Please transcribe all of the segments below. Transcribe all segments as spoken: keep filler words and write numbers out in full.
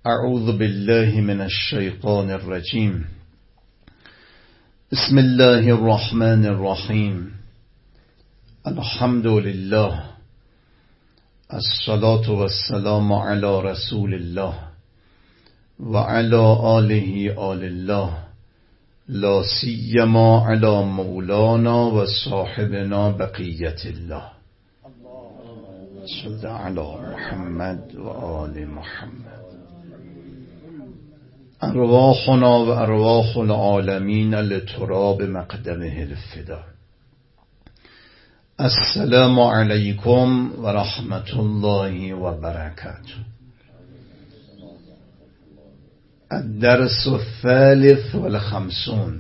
اعوذ بالله من الشیطان الرجیم. بسم الله الرحمن الرحیم. الحمد لله، الصلاة والسلام علی رسول الله و علی آله آل الله، لا سیما علی مولانا و صاحبنا بقیت الله. صل علی محمد و آل محمد. ارواحنا و ارواح العالمین لتراب مقدمه الفدا. السلام علیکم و رحمت الله و برکاته. الدرس الثالث والخمسون،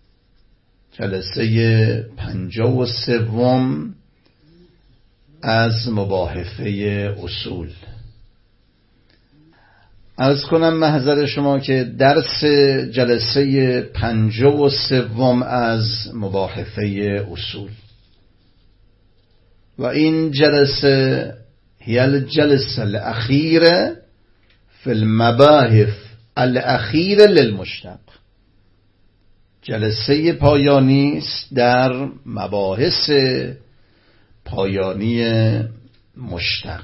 جلسه پنجاه و سوم از مباحثه اصول. عرض کنم محضر شما که درس جلسه پنجاه و سوم از مباحثه اصول و این جلسه هی الجلسه الاخیره فی المباحث الاخیره للمشتق، جلسه پایانی است در مباحث پایانی مشتق.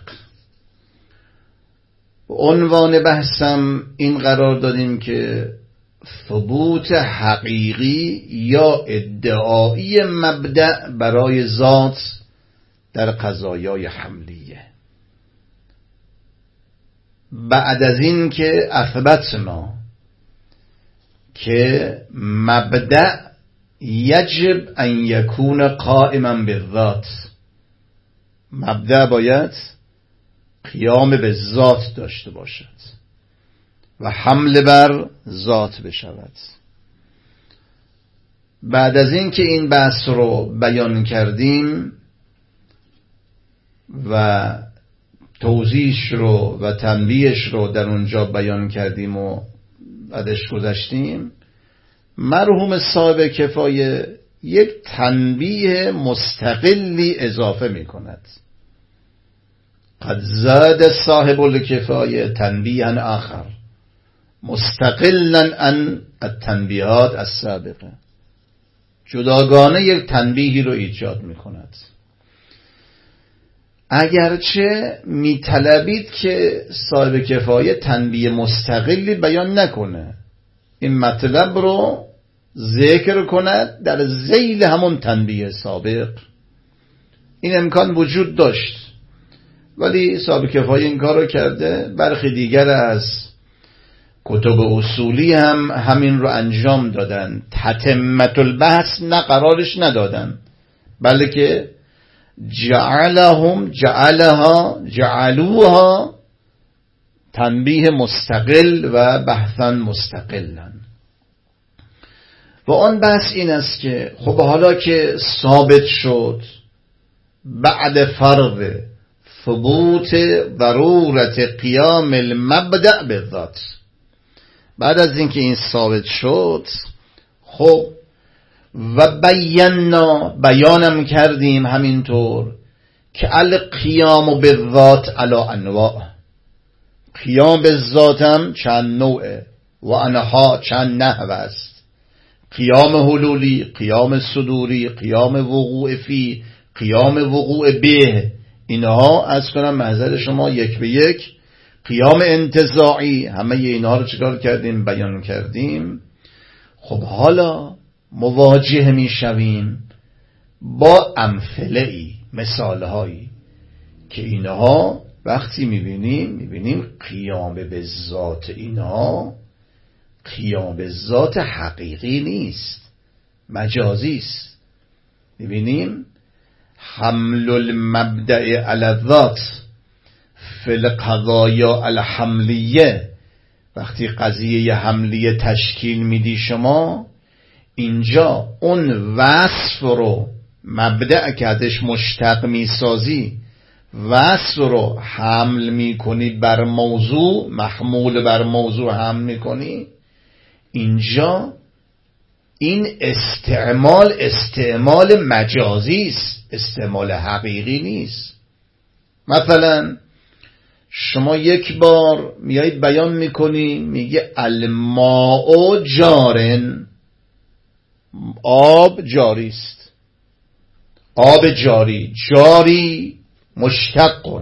عنوان بحثم این قرار دادیم که ثبوت حقیقی یا ادعایی مبدأ برای ذات در قضایای حملیه. بعد از این که اثبتنا که مبدأ یجب ان یکون قائما بالذات، مبدأ باید قیام به ذات داشته باشد و حمله بر ذات بشود. بعد از این که این بحث رو بیان کردیم و توضیحش رو و تنبیهش رو در اونجا بیان کردیم و بعدش گذشتیم، مرحوم صاحب کفایه یک تنبیه مستقلی اضافه می کند. قد زاد صاحب الکفایه تنبیها آخر مستقلا عن التنبیهات السابقه، جداگانه یک تنبیهی رو ایجاد می کند. اگرچه می طلبید که صاحب کفایه تنبیه مستقلی بیان نکنه، این مطلب رو ذکر کند در ذیل همون تنبیه سابق، این امکان وجود داشت، ولی صاحب کفایه این کار رو کرده. برخی دیگر از کتب اصولی هم همین رو انجام دادن، تتمت البحث نه قرارش ندادن، بلکه جعلهم جعلها جعلوها تنبیه مستقل و بحثا مستقلا. و آن بحث این است که خب حالا که ثابت شد بعد فرض ثبوت ضرورت قیام المبدأ بالذات، بعد از اینکه این ثابت شد، خب و بینا بیانم کردیم همینطور که القیام بالذات علی انواع، قیام بالذات هم چند نوعه و انها چند نحو است. قیام حلولی، قیام صدوری، قیام وقوع فی، قیام وقوع به، اینها از کنم محضر شما یک به یک. قیام انتزاعی، همه اینها رو چکار کردیم؟ بیان کردیم. خب حالا مواجه می شویم با امثله‌ای، مثالهایی که اینها وقتی می بینیم می بینیم قیام به ذات اینها قیام به ذات حقیقی نیست، مجازی است. می بینیم حمل المبدأ علی الذات فی القضایا الحملیه، وقتی قضیه حملیه تشکیل میدی شما، اینجا اون وصف رو مبدأ که ازش مشتق میسازی، وصف رو حمل میکنی بر موضوع، محمول بر موضوع حمل میکنی، اینجا این استعمال استعمال مجازی است، استعمال حقیقی نیست. مثلا شما یک بار میایی بیان میکنی میگه الماء جارن، آب جاری است، آب جاری، جاری مشتق،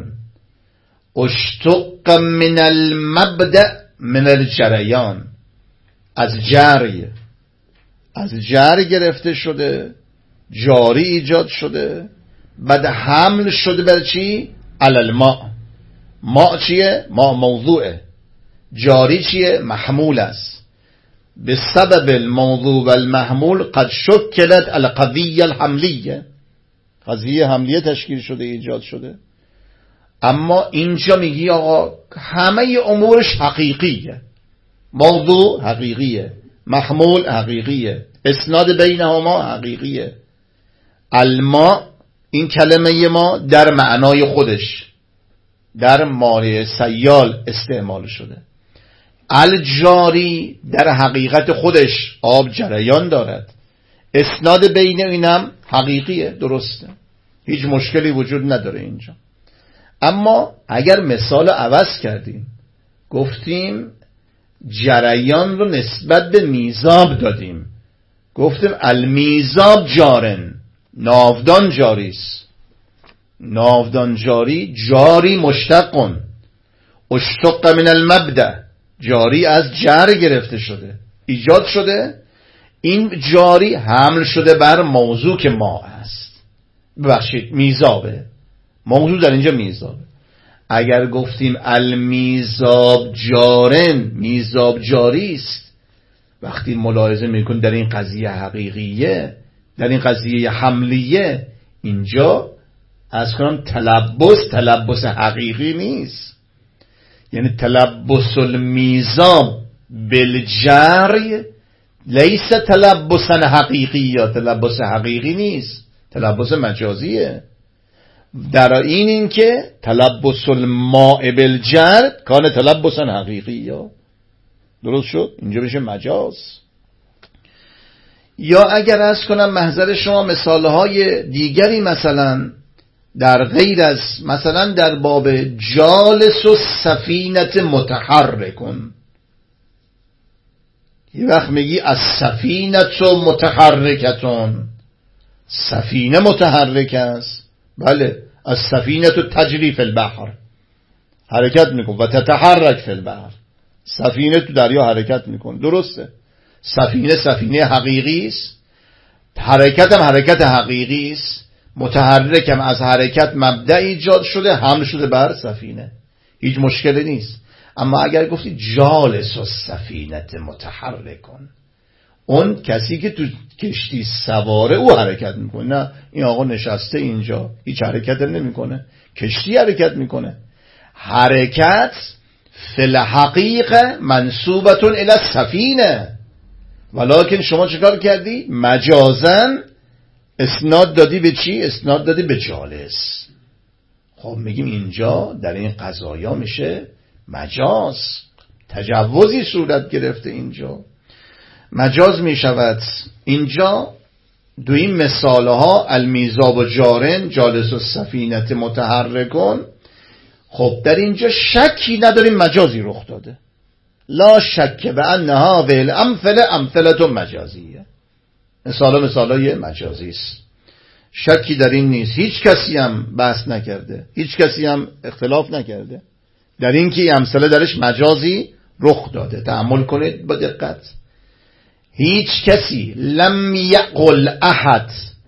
اشتق من المبدأ من الجریان، از جری، از جری گرفته شده، جاری ایجاد شده، بعد حمل شده بر چی؟ علی الماء. ماء چیه؟ ماء موضوعه. جاری چیه؟ محمول است. به سبب الموضوع و المحمول قد شکلت القضیه الحملیه، قضیه حملیه تشکیل شده، ایجاد شده. اما اینجا میگی آقا همه امورش حقیقیه، موضوع حقیقیه، محمول حقیقیه، اسناد بینهما حقیقیه. الماء، این کلمه ما در معنای خودش در مانع سیال استعمال شده. الجاری در حقیقت خودش آب جریان دارد، اسناد بین اینم حقیقیه، درسته، هیچ مشکلی وجود نداره اینجا. اما اگر مثال عوض کردیم، گفتیم جریان رو نسبت به میزاب دادیم، گفتیم المیزاب جارن، ناودان جاری است، ناودان جاری، جاری مشتقن، اشتق من المبدأ، جاری از جر گرفته شده، ایجاد شده. این جاری حمل شده بر موضوع که ما است، ببخشید میزابه، موضوع در اینجا میزابه. اگر گفتیم المیزاب جارن، میزاب جاری است، وقتی ملاحظه میکن در این قضیه حقیقیه، در این قضیه حملیه، اینجا از کنم تلبس تلبس حقیقی نیست. یعنی تلبس المیزاب بالجری لیس تلبسا حقیقی، یا تلبس حقیقی نیست، تلبس مجازیه. در این این که تلبس الماء بالجر کان تلبسا حقیقی، یا درست شد، اینجا بشه مجاز. یا اگر از کنم محضر شما مثالهای دیگری، مثلا در غیر از، مثلا در باب جالس و سفینت متحرکن، یه وقت میگی از سفینت و متحرکتون، سفینه متحرک است، بله، از سفینت و تجری فی البحر، حرکت میکن، و تتحرک فی البحر، سفینه تو دریا حرکت میکن، درسته. سفینه سفینه حقیقی است، حرکت هم حرکت حقیقی است، متحرک هم از حرکت مبدأ ایجاد شده، حمل شده بر سفینه، هیچ مشکلی نیست. اما اگر گفتی جالس و سفینت متحرک کن، اون کسی که تو کشتی سواره او حرکت میکنه، نه این آقا نشسته اینجا هیچ حرکت نمیکنه، کشتی حرکت میکنه. حرکت فی الحقیقه منسوبتون الی السفینه، ولکن شما چیکار کردی؟ مجازن اسناد دادی به چی؟ اسناد دادی به جالس. خب میگیم اینجا در این قضایا میشه مجاز، تجوزی صورت گرفته، اینجا مجاز میشود. اینجا دو این مثال ها المیزاب و جارن، جالس و سفینت متحرکون، خب در اینجا شکی نداریم مجازی رخ داده، لا شک به انها ذل امثله امثله مجازیه، مثالا مثالای مجازی است، شکی در این نیست. هیچ کسی هم بحث نکرده، هیچ کسی هم اختلاف نکرده در این که امثله درش مجازی رخ داده. تأمل کنید با دقت. هیچ کسی لم یقل احد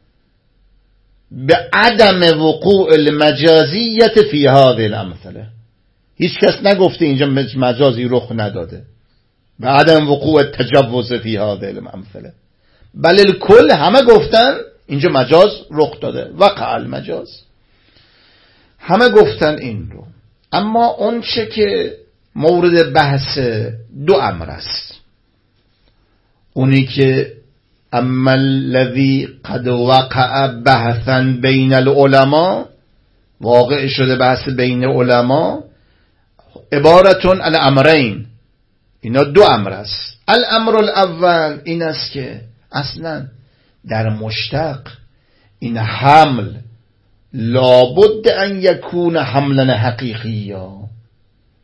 به عدم وقوع المجازیت فی هذه الامثله، هیچ کس نگفته اینجا مجازی رخ نداده، به عدم وقوع تجوز فی هذه الامثله، بل الکل همه گفتن اینجا مجاز رخ داده، وقع المجاز، همه گفتن این رو. اما اون چه که مورد بحث دو امر است، اونی که اما الذی قد وقع بحثا بین العلماء، واقع شده بحث بین علما، عبارتون عن امرین، اینا دو امر است. الامر الاول این است که اصلا در مشتق این حمل لابد ان یکون حملا حقیقیا،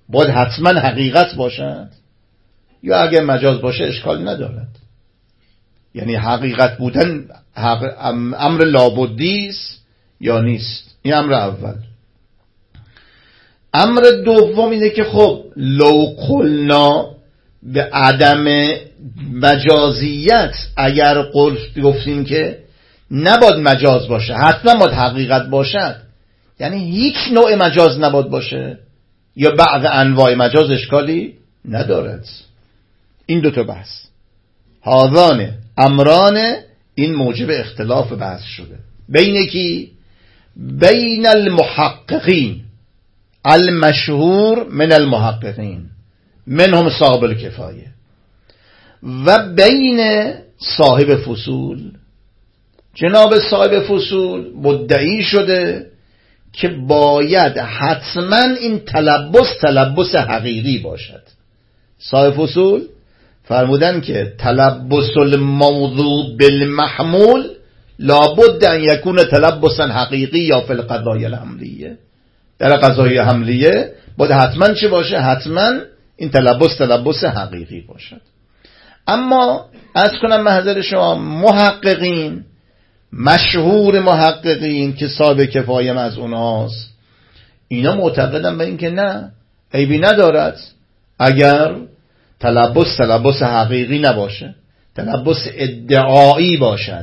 باید حتما حقیقت باشد یا اگه مجاز باشه اشکال ندارد؟ یعنی حقیقت بودن حق... امر لابدی است یا نیست؟ این امر اول. امر دوم اینه که خب لو قلنا به عدم مجازیت، اگر گفتیم که نباید مجاز باشه حتما باید حقیقت باشد، یعنی هیچ نوع مجاز نباید باشه یا بعض انواع مجاز اشکالی ندارد. این دوتا بحث هاذان امران، این موجب اختلاف بحث شده بین کی؟ بین المحققین المشهور من المحققین منهم صاحب الکفایه و بین صاحب فصول. جناب صاحب فصول مدعی شده که باید حتما این تلبس تلبس حقیقی باشد. صاحب فصول فرمودن که تلبس الموضوع بالمحمول لابد ان یکون تلبسا حقیقی یا فی القضایای الحملیه، در قضایای حملیه باید حتما چه باشه؟ حتما این تلبس تلبس حقیقی باشد. اما از کنم محضر شما محققین مشهور محققین که صاحب کفایم از اونهاست، اینا معتقدن به این که نه، عیبی ندارد اگر تلبس تلبس حقیقی نباشه، تلبس ادعایی باشد،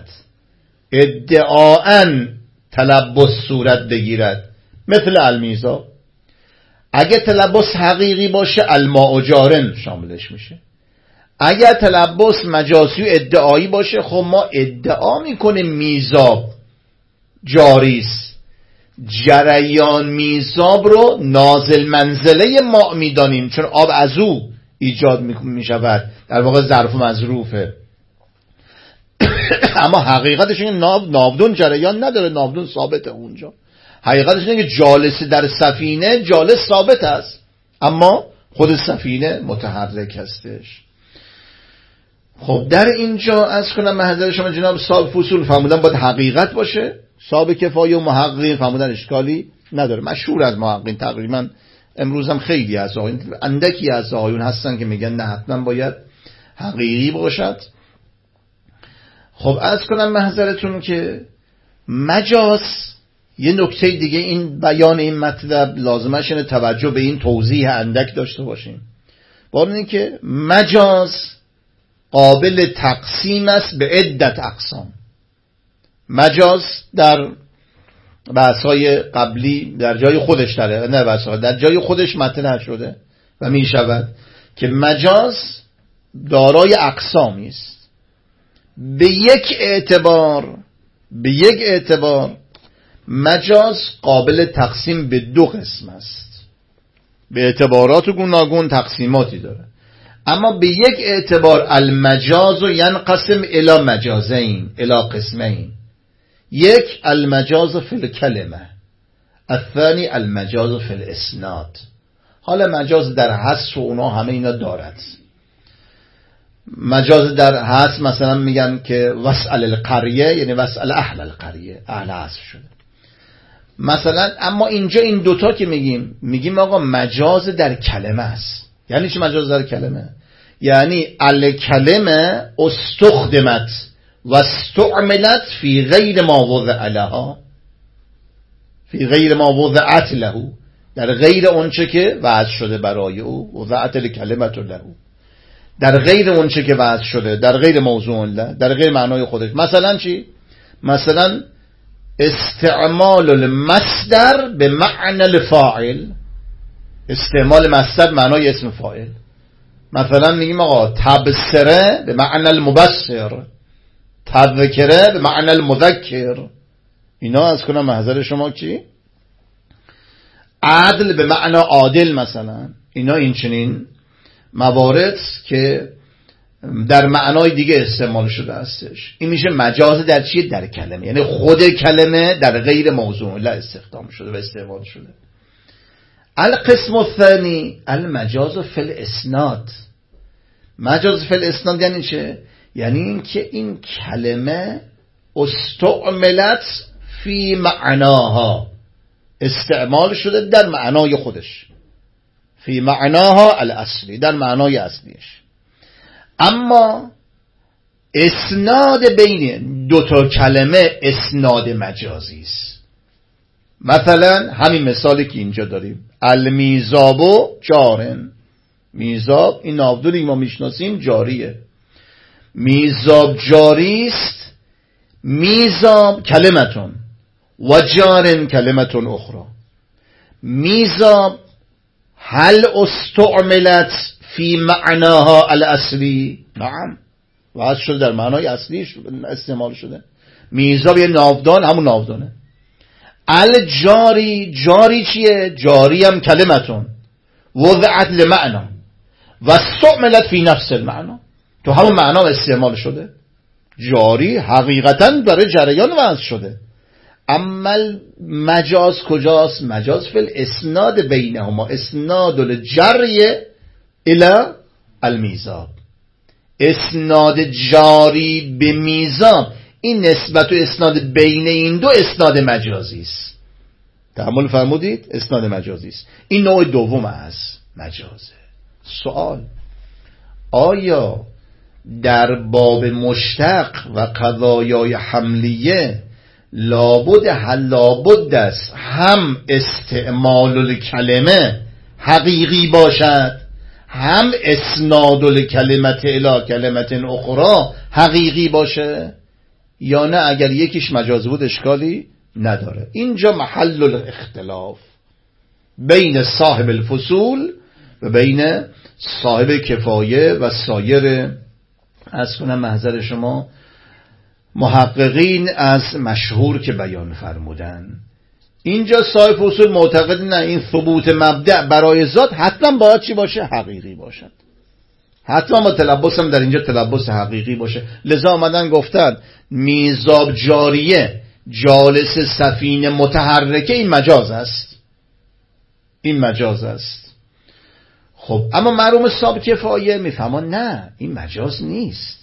ادعاً تلبس صورت بگیرد، مثل المیزا. اگر تلبس حقیقی باشه الماء جارن شاملش میشه. اگر تلبس مجازی و ادعایی باشه خب ما ادعا میکنیم میزاب جاریست، جریان میزاب رو نازل منزله ما میدانیم چون آب از او ایجاد میشود، در واقع ظرف مظروفه. اما حقیقتش اینه ناو ناودون جریان نداره، ناودون ثابته اونجا. حقیقتش اینه که جالس در سفینه جالس ثابت است اما خود سفینه متحرک هستش. خب در اینجا از کنم محضر شما جناب صاحب فصول فرمودن باید حقیقت باشه، صاحب کفایه و محققین فرمودن اشکالی نداره. مشهور از محققین تقریبا امروز هم خیلی از آقایون، اندکی از آقایون هستن که میگن نه حتما باید حقیقی باشد. خب از کنم محضرتون که مجاز، یه نکته دیگه این بیان این مطلب لازمش اینه توجه به این توضیح اندک داشته باشیم. با این که مجاز قابل تقسیم است به عدت اقسام. مجاز در بحث‌های قبلی در جای خودش داره، نه بحث‌ها در جای خودش مطرح شده و می شود که مجاز دارای اقسامی است. به یک اعتبار به یک اعتبار مجاز قابل تقسیم به دو قسم است، به اعتبارات گوناگون تقسیماتی داره. اما به یک اعتبار المجاز ینقسم الی مجازین الی قسمین. یک المجاز فی الکلمه، الثانی المجاز فی الاسناد. حالا مجاز در حذف و اونا همه اینا دارد. مجاز در حذف مثلا میگن که واسأل القریه، یعنی واسأل اهل القریه، اهل حذف شده مثلا. اما اینجا این دوتا که میگیم میگیم آقا مجاز در کلمه است. یعنی چی مجاز در کلمه؟ یعنی الکلمه استخدمت و استعملت فی غیر ما وضع لها، فی غیر ما وضعت له، در غیر اونچه که وضع شده برای او، وضعت الکلمت له، در غیر اونچه که وضع شده، در غیر موضوع له، در غیر معنای خودش. مثلا چی؟ مثلا استعمال المصدر به معنی الفاعل، استعمال مصدر معنای اسم فاعل. مثلا میگیم آقا تبصره به معنی المبصر، تذکره به معنی المذکر. اینا از کنم محضر شما چی؟ عدل به معنی عادل مثلا. اینا این چنین موارد که در معنای دیگه استعمال شده هستش. این میشه مجاز در چیه؟ در کلمه، یعنی خود کلمه در غیر موضوع له استخدام شده و استعمال شده. القسم الثانی المجاز فی الاسناد. مجاز فی الاسناد یعنی چه؟ یعنی این که این کلمه استعملت فی معناها، استعمال شده در معنای خودش، فی معناها الاصلی، در معنای اصلیش. اما اسناد بین دو تا کلمه اسناد مجازی است. مثلا همین مثالی که اینجا داریم، المیزاب و جارن. میزاب این ناودونی ما میشناسیم جاریه، میزاب جاری است. میزاب کلمتون و جارن کلمتون اخرى. میزاب هل استعملت فی معناها الاصلی؟ نعم، واسه شده در معنای اصلیش استعمال شده. میزاب یه ناودان، همون ناودانه. الجاری، جاری چیه؟ جاری هم کلمتون وضعت لمعنا و استعملت فی نفس المعنا، تو همون معنا استعمال شده. جاری حقیقتا برای جریان وضع شده. اما مجاز کجاست؟ مجاز فی الاسناد بینهما، اسناد الجری الى المیزاب. اسناد جاری به میزاب، این نسبت و اسناد بین این دو اسناد مجازی است. تأمل فرمودید؟ اسناد مجازی است. این نوع دوم از مجازه. سوال: آیا در باب مشتق و قضایای حملیه لابد لابد است هم استعمال الکلمه حقیقی باشد، هم اسناد الکلمت الی کلمت اخرى حقیقی باشه، یا نه اگر یکیش مجاز بود اشکالی نداره؟ اینجا محل الاختلاف بین صاحب الفصول و بین صاحب کفایه و سایر از کنم محضر شما محققین از مشهور که بیان فرمودن. اینجا صاحب اصول معتقد نه، این ثبوت مبدأ برای ذات حتما باید چی باشه؟ حقیقی باشد. حتما با تلبس هم در اینجا تلبس حقیقی باشه. لذا آمدن گفتن میزاب جاریه جالس سفینه متحرکه، این مجاز است، این مجاز است. خب اما مرحوم صاحب کفایه میفهمان نه، این مجاز نیست.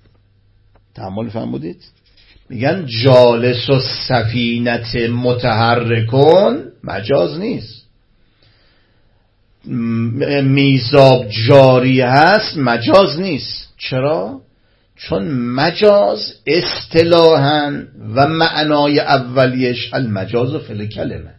تأمل فرمودید؟ میگن جالس و سفینت متحرکون مجاز نیست. میزاب جاری هست مجاز نیست. چرا؟ چون مجاز اصطلاحاً و معنای اولیش المجاز فی الکلمه،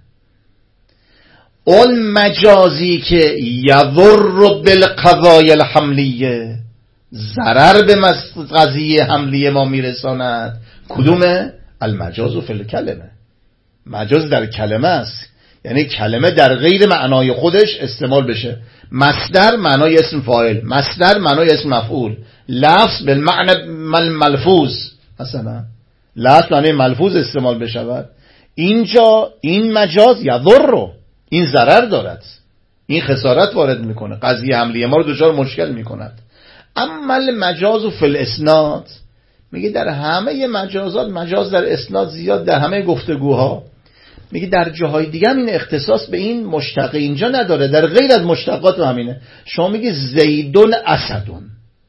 اون مجازی که یضر بالقضایا الحملیه، ضرر به قضیه حملیه ما میرساند، کدومه؟ المجاز فی الکلمه. مجاز در کلمه است، یعنی کلمه در غیر معنای خودش استعمال بشه. مصدر معنای اسم فاعل، مصدر معنای اسم مفعول، لفظ بالمعنى ملفوظ، مثلا لفظ معنای ملفوظ استعمال بشود. اینجا این مجاز یضر، این ضرر دارد، این خسارت وارد میکنه، قضیه حملیه ما رو دچار مشکل میکند. اما المجاز فی الاسناد، میگه در همه مجازات، مجاز در اسناد زیاد، در همه گفتگوها، میگه در جاهای دیگه هم این اختصاص به این مشتق اینجا نداره، در غیر از مشتقات همینه. شما میگه زیدون اسدون،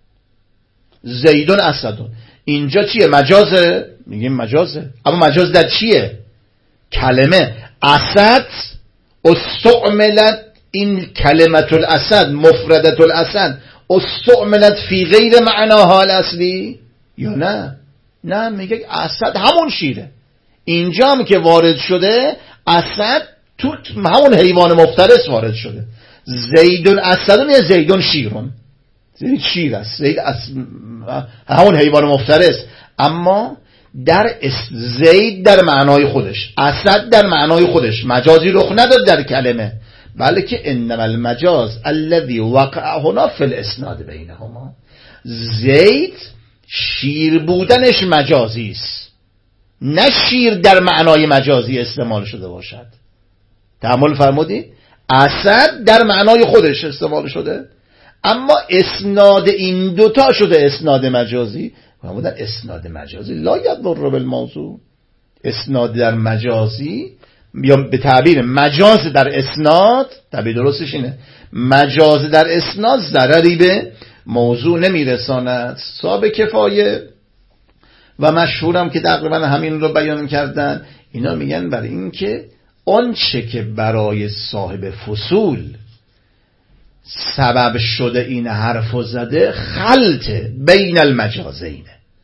زیدون اسدون، اینجا چیه؟ مجازه؟ میگیم مجازه. اما مجاز در چیه؟ کلمه اسد استعملت، این کلمت الاسد مفردت الاسد استعملت فی غیر معناها الاصلی یا نه؟ نه، میگه اسد همون شیره. اینجا هم که وارد شده اسد تو همون حیوان مفترس وارد شده. زیدون اسدون یا زیدون شیرون، زید شیر است، زید اس... همون حیوان مفترس. اما در اس... زید در معنای خودش، اسد در معنای خودش، مجازی رخ نداد در کلمه، بلکه انما المجاز الذي وقع هنا فی الاسناد بینهما. زید شیر بودنش مجازی است، نه شیر در معنای مجازی استعمال شده باشد. تأمل فرمودید؟ اسد در معنای خودش استعمال شده، اما اسناد این دوتا شده اسناد مجازی. فرمودن اسناد مجازی لا یضر بالموضوع، اسناد در مجازی یا به تعبیر مجاز در اسناد، تعبیر درستش اینه، مجاز در اسناد ضرری به موضوع نمیرساند. صاحب کفایه و مشهورم که تقریبا همین رو بیان کردن، اینا میگن برای این که آنچه که برای صاحب فصول سبب شده این حرف زده خلط بین المجازین،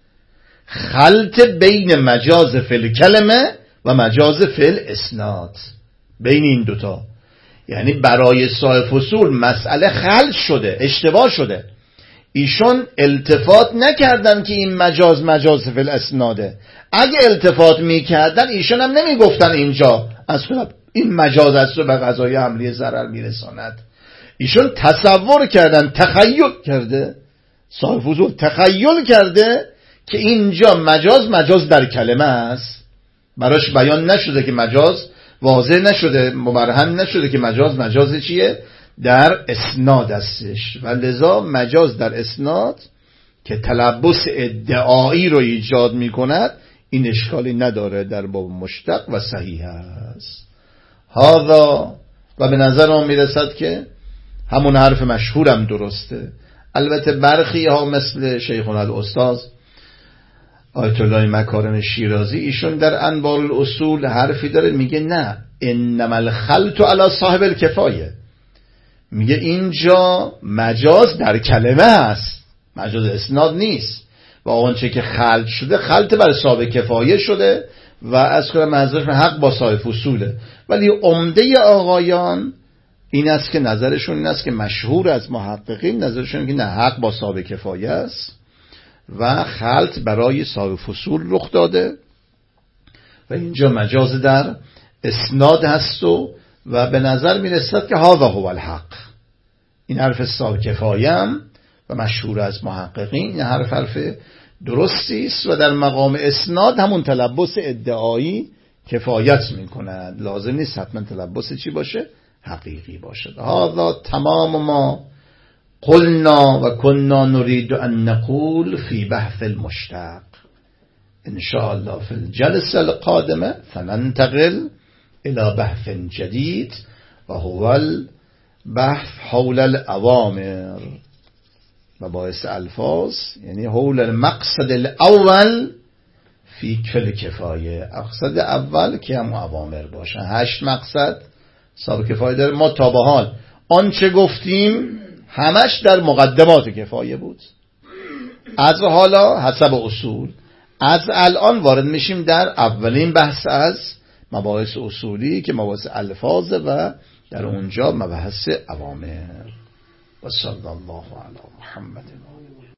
خلط بین مجاز فی الکلمه و مجاز فی الاسناد، بین این دوتا. یعنی برای صاحب فصول مسئله خلط شده، اشتباه شده. ایشون التفات نکردن که این مجاز مجاز فی الاسناده. اگه التفات میکردن ایشون هم نمیگفتن اینجا اصلا این مجاز است و به قضای حملی ضرر میرساند. ایشون تصور کردن، تخیل کرده، صاحب فضول تخیل کرده که اینجا مجاز مجاز در کلمه است، براش بیان نشده که مجاز، واضح نشده، مبرهن نشده که مجاز مجاز چیه، در اسناد هستش. و لذا مجاز در اسناد که تلبس ادعایی رو ایجاد می کند این اشکالی نداره، در باب مشتق و صحیح است. هذا و به نظر من میرسد که همون حرف مشهورم درسته. البته برخی ها مثل شیخنا الاستاذ آیت الله مکارم شیرازی، ایشون در انوار الاصول حرفی داره، میگه نه انما الخلط علی صاحب الکفایه، میگه اینجا مجاز در کلمه است، مجاز اسناد نیست و آنچه که خلط شده خلط بر صاحب کفایه شده و از خود منظورش حق با صاحب فصوله. ولی عمده آقایان این است که نظرشون این است که مشهور از محققین نظرشون که نه، حق با صاحب کفایه است و خلط برای صاحب فصول رخ داده و اینجا مجاز در اسناد هست و و به نظر می رسد که هذا هو الحق. این حرف صاحب کفایه هم و مشهور از محققین، این حرف حرف درستی است و در مقام اسناد همون تلبس ادعایی کفایت می کند، لازم نیست حتما تلبس چی باشه، حقیقی باشد. هذا تمام ما قلنا و كنا نريد ان نقول في بحث المشتق. ان شاء الله في الجلسه القادمه سننتقل الى بحث جديد وهو البحث حول الاوامر، مباحث الفاظ، یعنی حول المقصد الاول فی کل کفایه. مقصد اول که هم اوامر باشن. هشت مقصد صاحب کفایه داره. ما تا به حال آنچه گفتیم همش در مقدمات کفایه بود، از حالا حسب اصول، از الان وارد میشیم در اولین بحث از مباحث اصولی که مباحث الفاظ و در اونجا مباحث اوامر. و صلی الله علی محمد.